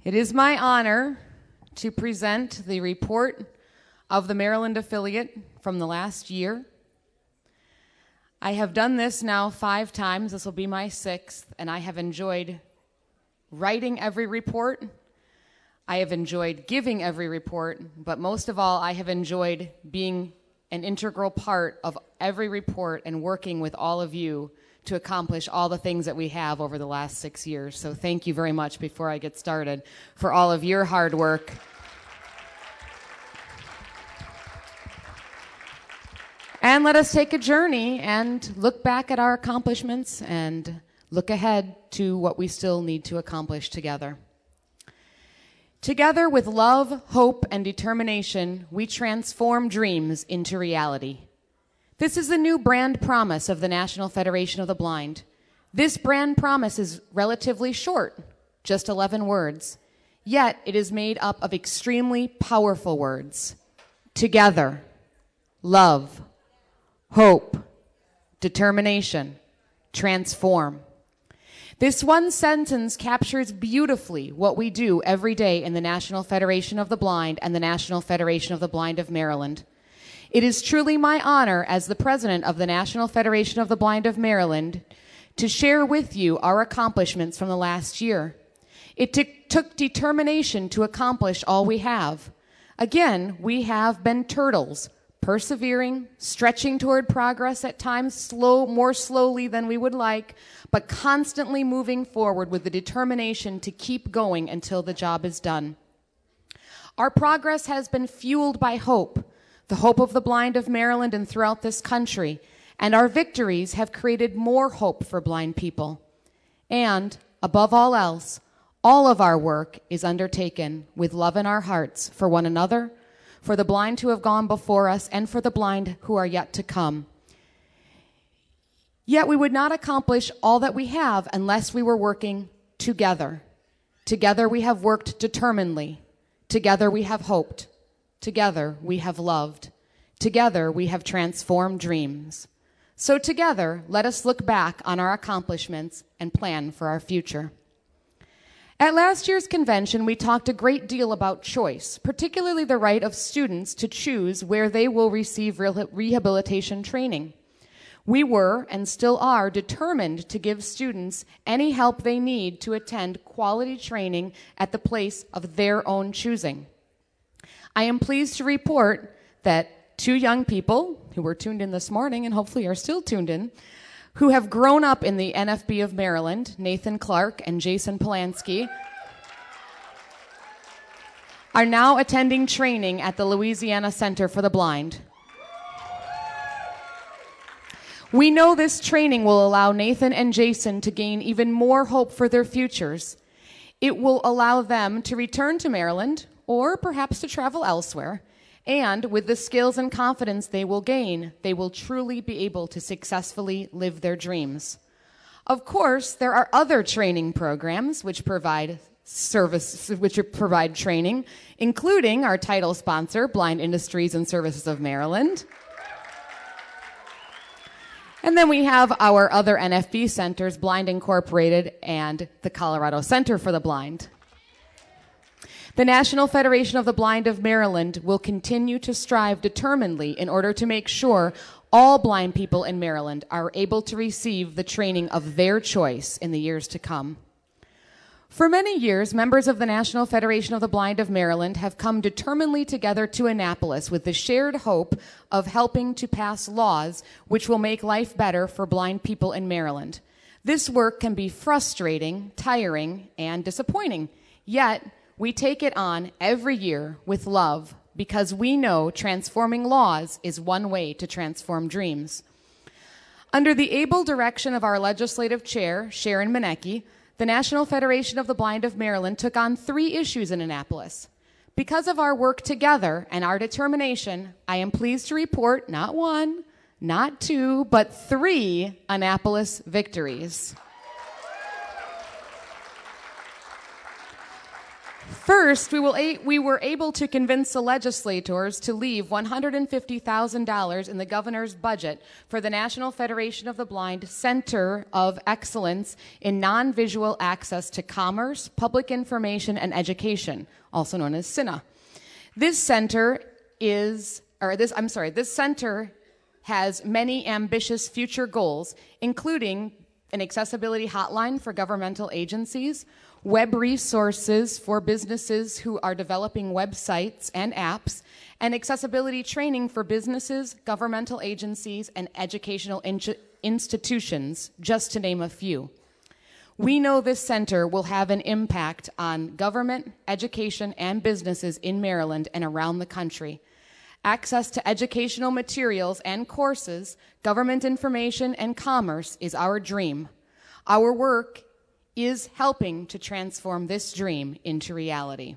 It is my honor to present the report of the Maryland affiliate from the last year. I have done this now 5 times. This will be my 6th, and I have enjoyed writing every report. I have enjoyed giving every report, but most of all, I have enjoyed being an integral part of every report and working with all of you to accomplish all the things that we have over the last 6 years. So thank you very much before I get started for all of your hard work. And let us take a journey and look back at our accomplishments and look ahead to what we still need to accomplish together. Together with love, hope, and determination, we transform dreams into reality. This is the new brand promise of the National Federation of the Blind. This brand promise is relatively short, just 11 words, yet it is made up of extremely powerful words. Together, love, hope, determination, transform. This one sentence captures beautifully what we do every day in the National Federation of the Blind and the National Federation of the Blind of Maryland. It is truly my honor as the president of the National Federation of the Blind of Maryland to share with you our accomplishments from the last year. It took determination to accomplish all we have. Again, we have been turtles, persevering, stretching toward progress at times more slowly than we would like, but constantly moving forward with the determination to keep going until the job is done. Our progress has been fueled by hope, the hope of the blind of Maryland and throughout this country, and our victories have created more hope for blind people. And, above all else, all of our work is undertaken with love in our hearts for one another, for the blind who have gone before us, and for the blind who are yet to come. Yet we would not accomplish all that we have unless we were working together. Together we have worked determinedly. Together we have hoped. Together we have loved. Together we have transformed dreams. So together, let us look back on our accomplishments and plan for our future. At last year's convention, we talked a great deal about choice, particularly the right of students to choose where they will receive rehabilitation training. We were, and still are, determined to give students any help they need to attend quality training at the place of their own choosing. I am pleased to report that 2 young people who were tuned in this morning and hopefully are still tuned in, who have grown up in the NFB of Maryland, Nathan Clark and Jason Polanski, are now attending training at the Louisiana Center for the Blind. We know this training will allow Nathan and Jason to gain even more hope for their futures. It will allow them to return to Maryland, or perhaps to travel elsewhere, and with the skills and confidence they will gain, they will truly be able to successfully live their dreams. Of course, there are other training programs which provide training, including our title sponsor, Blind Industries and Services of Maryland. And then we have our other NFB centers, Blind Incorporated and the Colorado Center for the Blind. The National Federation of the Blind of Maryland will continue to strive determinedly in order to make sure all blind people in Maryland are able to receive the training of their choice in the years to come. For many years, members of the National Federation of the Blind of Maryland have come determinedly together to Annapolis with the shared hope of helping to pass laws which will make life better for blind people in Maryland. This work can be frustrating, tiring, and disappointing, yet we take it on every year with love because we know transforming laws is one way to transform dreams. Under the able direction of our legislative chair, Sharon Manecki, the National Federation of the Blind of Maryland took on 3 issues in Annapolis. Because of our work together and our determination, I am pleased to report not 1, not 2, but 3 Annapolis victories. First, we were able to convince the legislators to leave $150,000 in the governor's budget for the National Federation of the Blind Center of Excellence in Non-Visual Access to Commerce, Public Information, and Education, also known as CINA. This center has many ambitious future goals, including an accessibility hotline for governmental agencies, web resources for businesses who are developing websites and apps, and accessibility training for businesses, governmental agencies, and educational institutions, just to name a few. We know this center will have an impact on government, education, and businesses in Maryland and around the country. Access to educational materials and courses, government information, and commerce is our dream. Our work is helping to transform this dream into reality.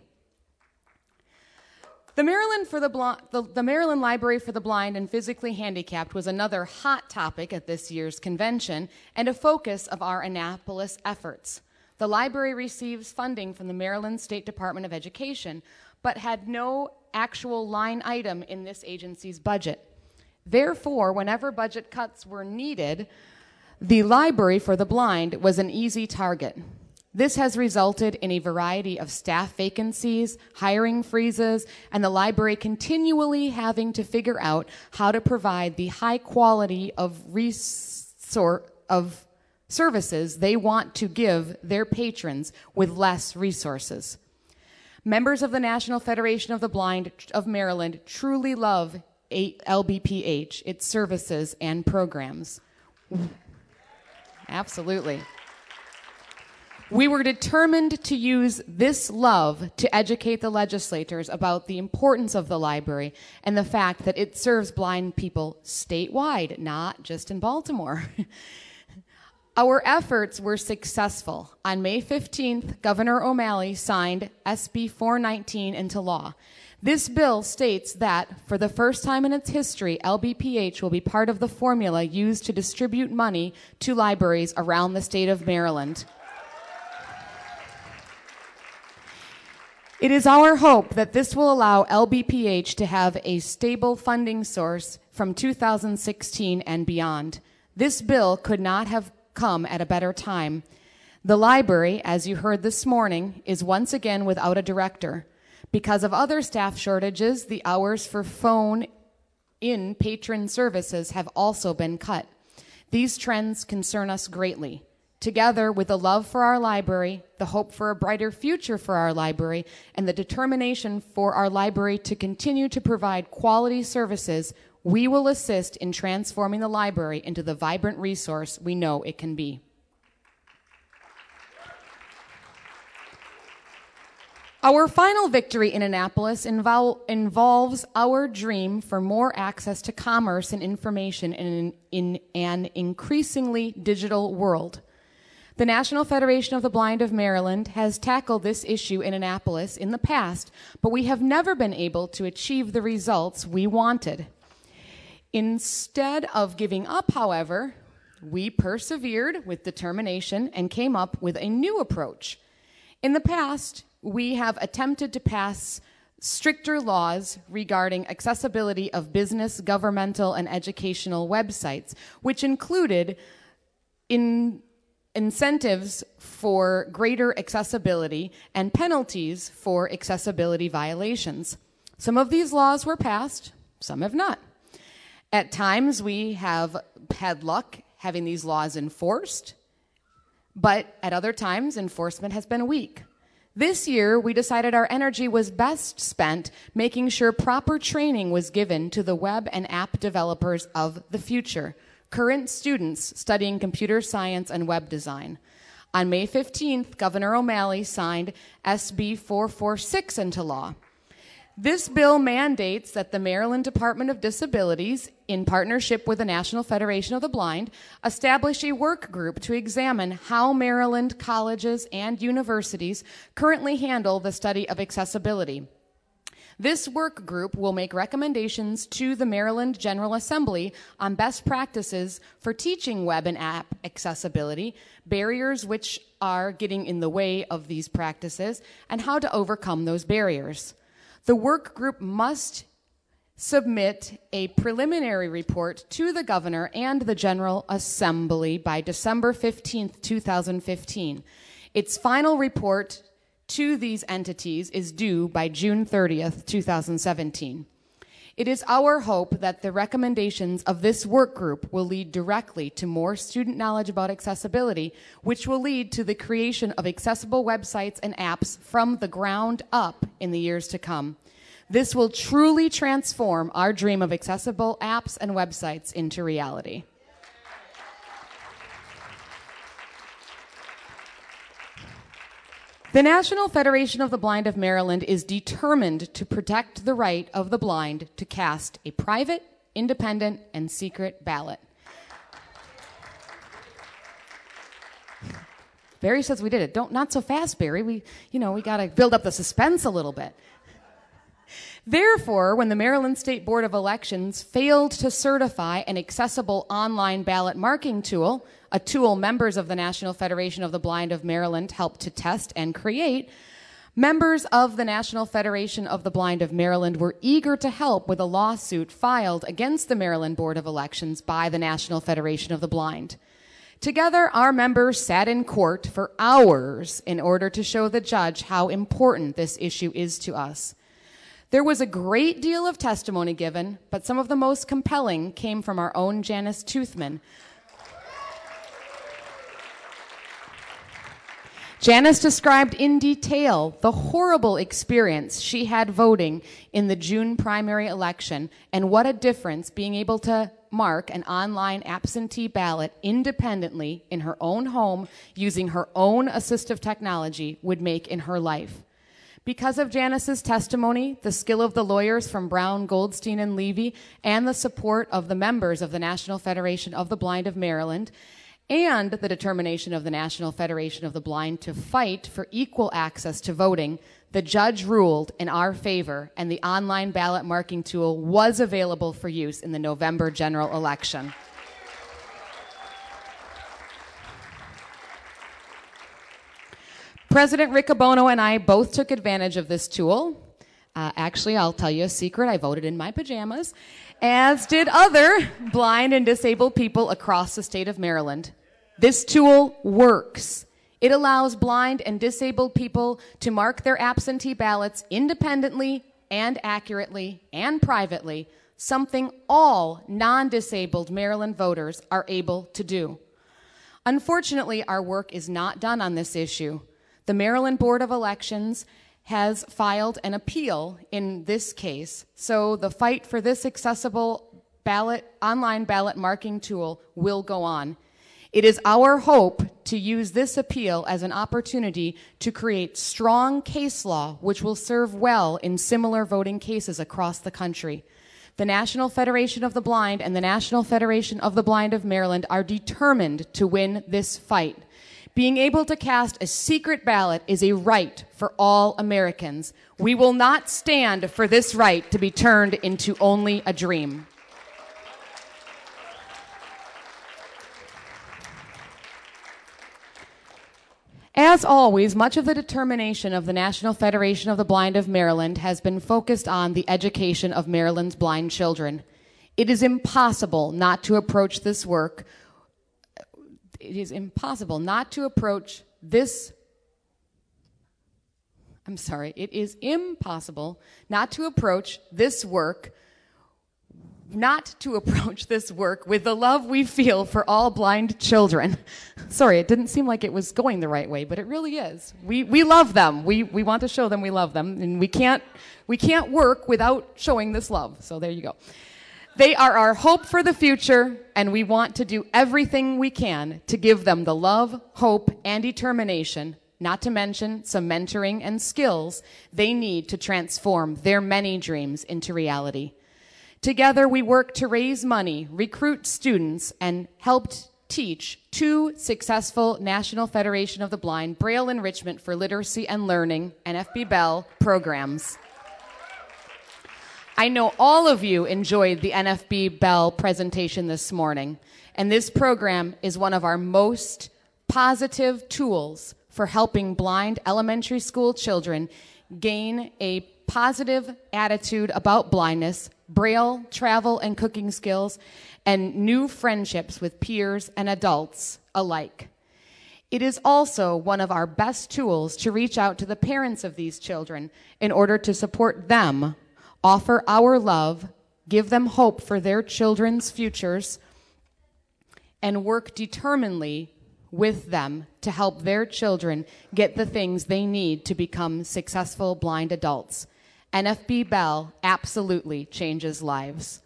The Maryland Library for the Blind and Physically Handicapped was another hot topic at this year's convention and a focus of our Annapolis efforts. The library receives funding from the Maryland State Department of Education, but had no actual line item in this agency's budget. Therefore, whenever budget cuts were needed, the Library for the Blind was an easy target. This has resulted in a variety of staff vacancies, hiring freezes, and the library continually having to figure out how to provide the high quality of services they want to give their patrons with less resources. Members of the National Federation of the Blind of Maryland truly love LBPH, its services and programs. Absolutely. We were determined to use this love to educate the legislators about the importance of the library and the fact that it serves blind people statewide, not just in Baltimore. Our efforts were successful. On May 15th, Governor O'Malley signed SB 419 into law. This bill states that, for the first time in its history, LBPH will be part of the formula used to distribute money to libraries around the state of Maryland. It is our hope that this will allow LBPH to have a stable funding source from 2016 and beyond. This bill could not have come at a better time. The library, as you heard this morning, is once again without a director. Because of other staff shortages, the hours for phone-in patron services have also been cut. These trends concern us greatly. Together with the love for our library, the hope for a brighter future for our library, and the determination for our library to continue to provide quality services, we will assist in transforming the library into the vibrant resource we know it can be. Our final victory in Annapolis involves our dream for more access to commerce and information in an increasingly digital world. The National Federation of the Blind of Maryland has tackled this issue in Annapolis in the past, but we have never been able to achieve the results we wanted. Instead of giving up, however, we persevered with determination and came up with a new approach. In the past, we have attempted to pass stricter laws regarding accessibility of business, governmental, and educational websites, which included incentives for greater accessibility and penalties for accessibility violations. Some of these laws were passed, some have not. At times, we have had luck having these laws enforced, but at other times, enforcement has been weak. This year, we decided our energy was best spent making sure proper training was given to the web and app developers of the future, current students studying computer science and web design. On May 15th, Governor O'Malley signed SB 446 into law. This bill mandates that the Maryland Department of Disabilities, in partnership with the National Federation of the Blind, establish a work group to examine how Maryland colleges and universities currently handle the study of accessibility. This work group will make recommendations to the Maryland General Assembly on best practices for teaching web and app accessibility, barriers which are getting in the way of these practices, and how to overcome those barriers. The work group must submit a preliminary report to the governor and the General Assembly by December 15th, 2015. Its final report to these entities is due by June 30th, 2017. It is our hope that the recommendations of this work group will lead directly to more student knowledge about accessibility, which will lead to the creation of accessible websites and apps from the ground up in the years to come. This will truly transform our dream of accessible apps and websites into reality. The National Federation of the Blind of Maryland is determined to protect the right of the blind to cast a private, independent, and secret ballot. Barry says we did it. Not so fast, Barry. We got to build up the suspense a little bit. Therefore, when the Maryland State Board of Elections failed to certify an accessible online ballot marking tool, a tool members of the National Federation of the Blind of Maryland helped to test and create, members of the National Federation of the Blind of Maryland were eager to help with a lawsuit filed against the Maryland Board of Elections by the National Federation of the Blind. Together, our members sat in court for hours in order to show the judge how important this issue is to us. There was a great deal of testimony given, but some of the most compelling came from our own Janice Toothman. Janice described in detail the horrible experience she had voting in the June primary election and what a difference being able to mark an online absentee ballot independently in her own home using her own assistive technology would make in her life. Because of Janice's testimony, the skill of the lawyers from Brown, Goldstein, and Levy, and the support of the members of the National Federation of the Blind of Maryland, and the determination of the National Federation of the Blind to fight for equal access to voting, the judge ruled in our favor, and the online ballot marking tool was available for use in the November general election. President Riccobono and I both took advantage of this tool. Actually, I'll tell you a secret. I voted in my pajamas, as did other blind and disabled people across the state of Maryland. This tool works. It allows blind and disabled people to mark their absentee ballots independently and accurately and privately, something all non-disabled Maryland voters are able to do. Unfortunately, our work is not done on this issue. The Maryland Board of Elections has filed an appeal in this case, so the fight for this accessible online ballot marking tool will go on. It is our hope to use this appeal as an opportunity to create strong case law which will serve well in similar voting cases across the country. The National Federation of the Blind and the National Federation of the Blind of Maryland are determined to win this fight. Being able to cast a secret ballot is a right for all Americans. We will not stand for this right to be turned into only a dream. As always, much of the determination of the National Federation of the Blind of Maryland has been focused on the education of Maryland's blind children. It is impossible not to approach this work. It is impossible not to approach this. It is impossible not to approach this work with the love we feel for all blind children. Sorry, it didn't seem like it was going the right way, but it really is. We love them. We want to show them we love them, and we can't work without showing this love. So there you go. They are our hope for the future, and we want to do everything we can to give them the love, hope, and determination, not to mention some mentoring and skills they need to transform their many dreams into reality. Together, we work to raise money, recruit students, and help teach 2 successful National Federation of the Blind Braille Enrichment for Literacy and Learning, NFB Bell, programs. I know all of you enjoyed the NFB Bell presentation this morning, and this program is one of our most positive tools for helping blind elementary school children gain a positive attitude about blindness, Braille, travel, and cooking skills, and new friendships with peers and adults alike. It is also one of our best tools to reach out to the parents of these children in order to support them, offer our love, give them hope for their children's futures, and work determinedly with them to help their children get the things they need to become successful blind adults. NFB Bell absolutely changes lives.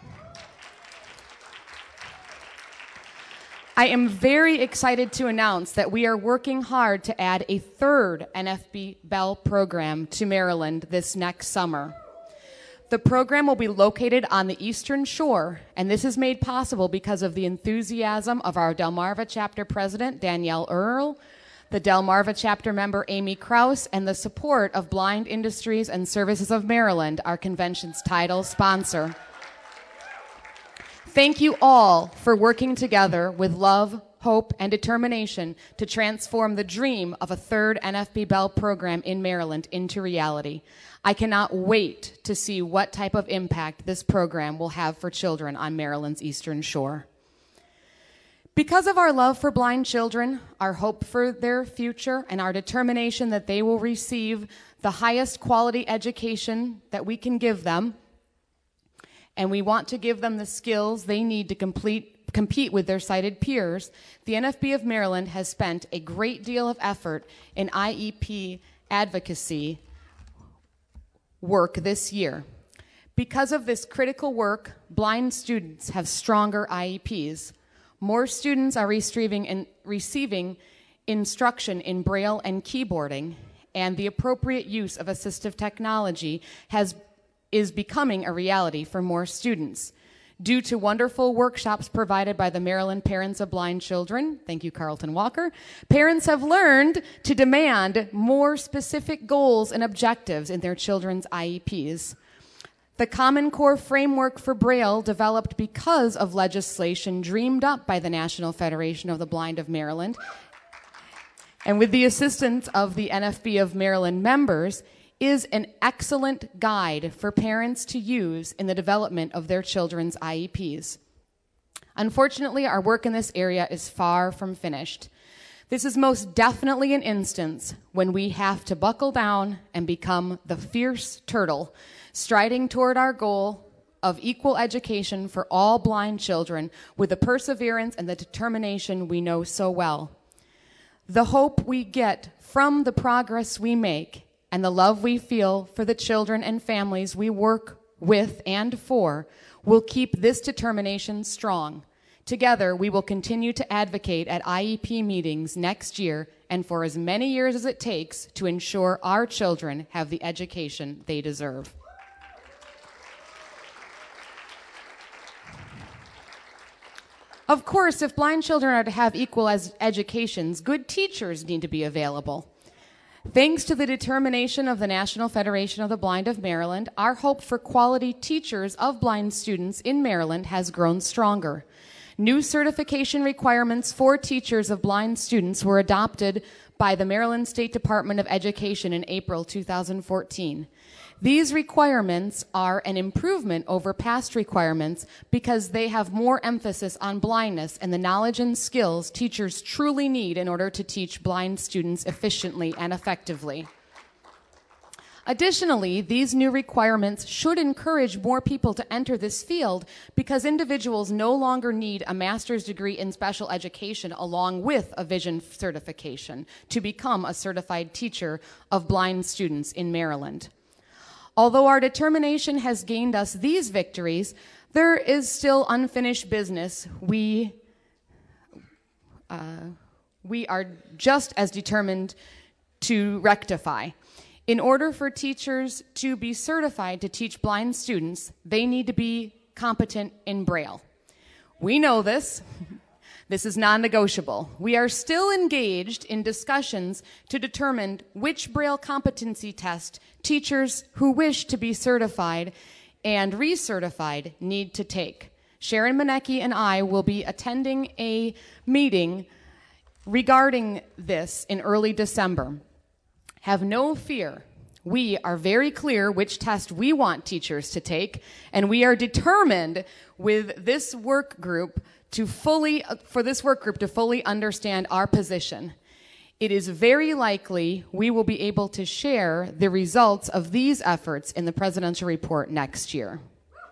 I am very excited to announce that we are working hard to add a third NFB Bell program to Maryland this next summer. The program will be located on the Eastern Shore, and this is made possible because of the enthusiasm of our Delmarva Chapter President, Danielle Earle, the Delmarva Chapter member, Amy Kraus, and the support of Blind Industries and Services of Maryland, our convention's title sponsor. Thank you all for working together with love, hope, and determination to transform the dream of a third NFB Bell program in Maryland into reality. I cannot wait to see what type of impact this program will have for children on Maryland's Eastern Shore. Because of our love for blind children, our hope for their future, and our determination that they will receive the highest quality education that we can give them, and we want to give them the skills they need to compete with their sighted peers, the NFB of Maryland has spent a great deal of effort in IEP advocacy work this year. Because of this critical work, blind students have stronger IEPs. More students are receiving instruction in Braille and keyboarding, and the appropriate use of assistive technology is becoming a reality for more students. Due to wonderful workshops provided by the Maryland Parents of Blind Children, thank you, Carlton Walker, parents have learned to demand more specific goals and objectives in their children's IEPs. The Common Core Framework for Braille, developed because of legislation dreamed up by the National Federation of the Blind of Maryland, and with the assistance of the NFB of Maryland members, is an excellent guide for parents to use in the development of their children's IEPs. Unfortunately, our work in this area is far from finished. This is most definitely an instance when we have to buckle down and become the fierce turtle, striding toward our goal of equal education for all blind children with the perseverance and the determination we know so well. The hope we get from the progress we make and the love we feel for the children and families we work with and for will keep this determination strong. Together, we will continue to advocate at IEP meetings next year and for as many years as it takes to ensure our children have the education they deserve. Of course, if blind children are to have equal educations, good teachers need to be available. Thanks to the determination of the National Federation of the Blind of Maryland, our hope for quality teachers of blind students in Maryland has grown stronger. New certification requirements for teachers of blind students were adopted by the Maryland State Department of Education in April 2014. These requirements are an improvement over past requirements because they have more emphasis on blindness and the knowledge and skills teachers truly need in order to teach blind students efficiently and effectively. Additionally, these new requirements should encourage more people to enter this field because individuals no longer need a master's degree in special education along with a vision certification to become a certified teacher of blind students in Maryland. Although our determination has gained us these victories, there is still unfinished business we are just as determined to rectify. In order for teachers to be certified to teach blind students, they need to be competent in Braille. We know this. This is non-negotiable. We are still engaged in discussions to determine which Braille competency test teachers who wish to be certified and recertified need to take. Sharon Manecki and I will be attending a meeting regarding this in early December. Have no fear. We are very clear which test we want teachers to take, and we are determined with this work group to fully understand our position. It is very likely we will be able to share the results of these efforts in the presidential report next year.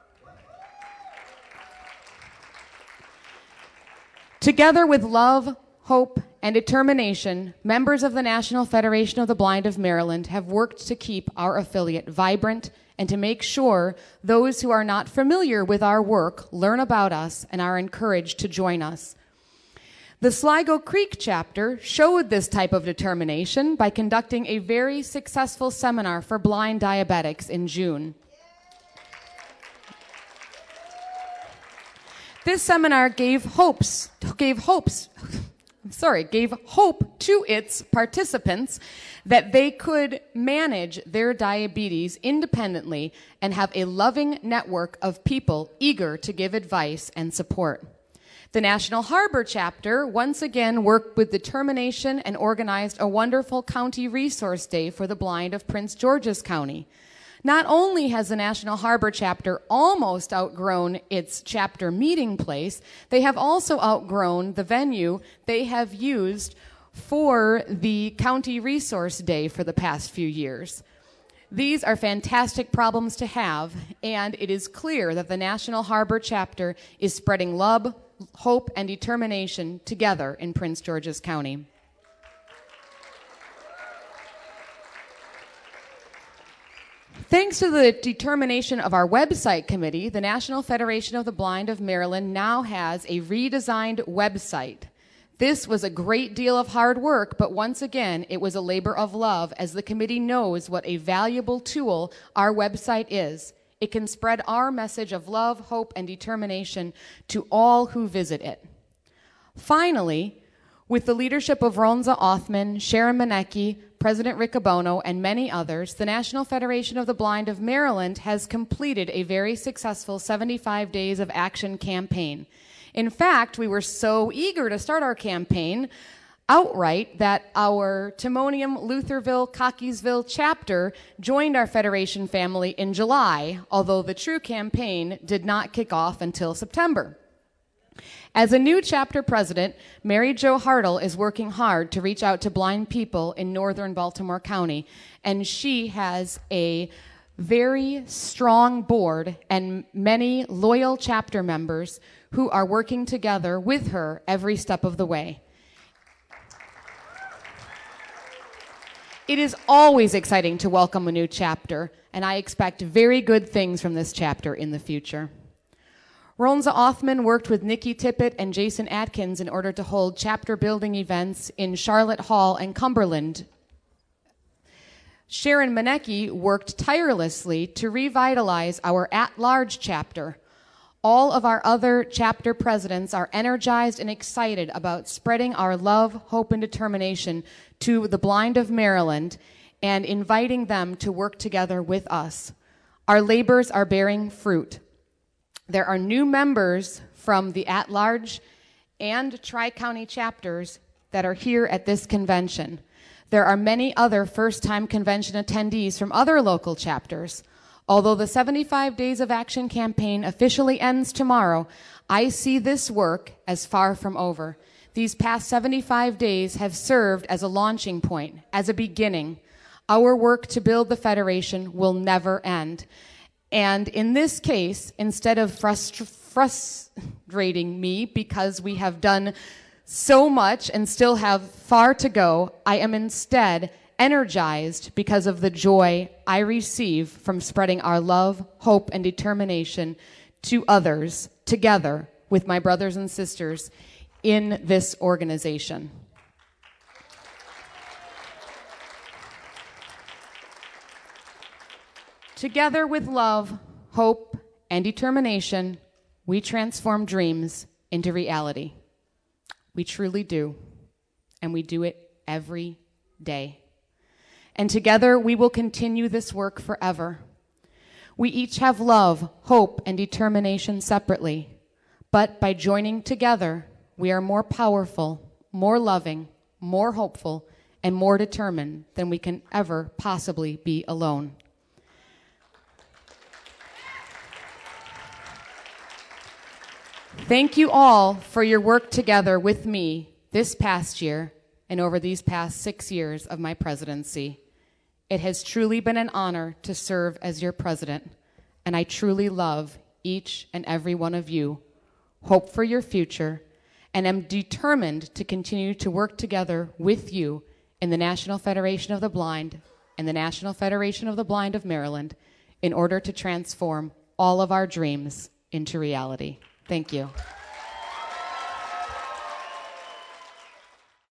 Together with love, hope, and determination, members of the National Federation of the Blind of Maryland have worked to keep our affiliate vibrant and to make sure those who are not familiar with our work learn about us and are encouraged to join us. The Sligo Creek chapter showed this type of determination by conducting a very successful seminar for blind diabetics in June. This seminar gave hope to its participants that they could manage their diabetes independently and have a loving network of people eager to give advice and support. The National Harbor chapter once again worked with determination and organized a wonderful county resource day for the blind of Prince George's County. Not only has the National Harbor chapter almost outgrown its chapter meeting place, they have also outgrown the venue they have used for the County Resource Day for the past few years. These are fantastic problems to have, and it is clear that the National Harbor chapter is spreading love, hope, and determination together in Prince George's County. Thanks to the determination of our website committee, the National Federation of the Blind of Maryland now has a redesigned website. This was a great deal of hard work, but once again, it was a labor of love, as the committee knows what a valuable tool our website is. It can spread our message of love, hope, and determination to all who visit it. Finally, with the leadership of Ronza Othman, Sharon Manecki, President Riccobono, and many others, the National Federation of the Blind of Maryland has completed a very successful 75 Days of Action campaign. In fact, we were so eager to start our campaign outright that our Timonium Lutherville Cockeysville chapter joined our Federation family in July, although the true campaign did not kick off until September. As a new chapter president, Mary Jo Hartle is working hard to reach out to blind people in northern Baltimore County, and she has a very strong board and many loyal chapter members who are working together with her every step of the way. It is always exciting to welcome a new chapter, and I expect very good things from this chapter in the future. Ronza Othman worked with Nikki Tippett and Jason Atkins in order to hold chapter building events in Charlotte Hall and Cumberland. Sharon Manecki worked tirelessly to revitalize our at-large chapter. All of our other chapter presidents are energized and excited about spreading our love, hope, and determination to the blind of Maryland and inviting them to work together with us. Our labors are bearing fruit. There are new members from the at-large and Tri-County chapters that are here at this convention. There are many other first-time convention attendees from other local chapters. Although the 75 Days of Action campaign officially ends tomorrow, I see this work as far from over. These past 75 days have served as a launching point, as a beginning. Our work to build the Federation will never end. And in this case, instead of frustrating me because we have done so much and still have far to go, I am instead energized because of the joy I receive from spreading our love, hope, and determination to others together with my brothers and sisters in this organization. Together with love, hope, and determination, we transform dreams into reality. We truly do, and we do it every day. And together we will continue this work forever. We each have love, hope, and determination separately, but by joining together, we are more powerful, more loving, more hopeful, and more determined than we can ever possibly be alone. Thank you all for your work together with me this past year and over these past 6 years of my presidency. It has truly been an honor to serve as your president, and I truly love each and every one of you, hope for your future, and am determined to continue to work together with you in the National Federation of the Blind and the National Federation of the Blind of Maryland in order to transform all of our dreams into reality. Thank you.